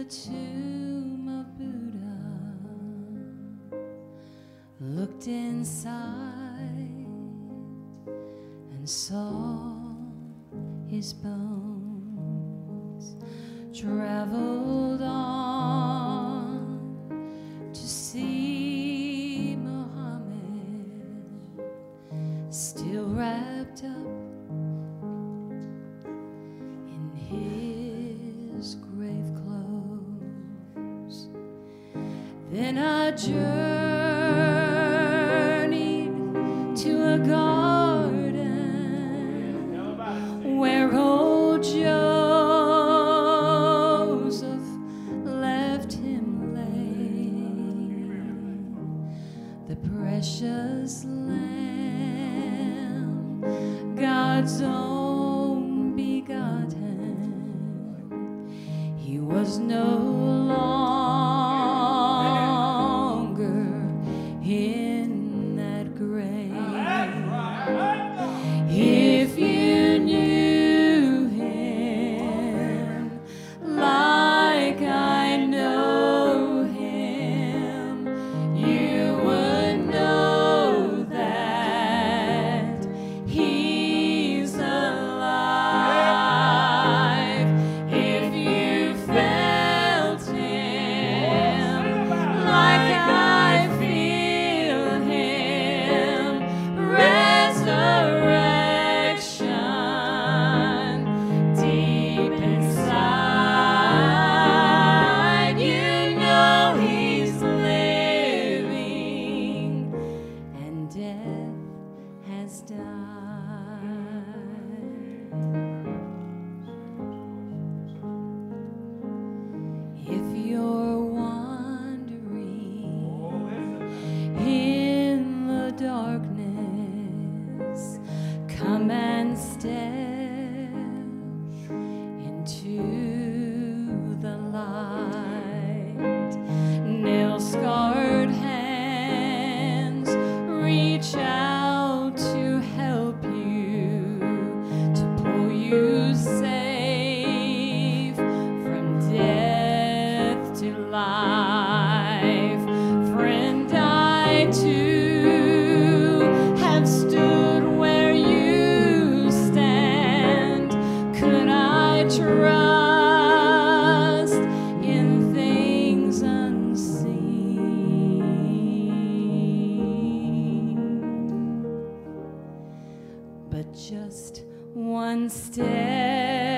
tomb of Buddha, looked inside and saw his bones, traveled on to see Muhammad, still wrapped up in his grave clothes. Then I journeyed to a garden where old Joseph left him lay, the precious Lamb, God's own begotten. He was no longer in that grave. If you knew him like I know him, you would know that he's alive. If you felt him like I feel him, resurrection deep inside, you know he's living and death has died. If you're wandering in the darkness, come and step into the light. Nail-scarred hands reach out to help you, to pull you safe from death to life. Friend, I too have stood where you stand. Could I trust in things unseen? But just one step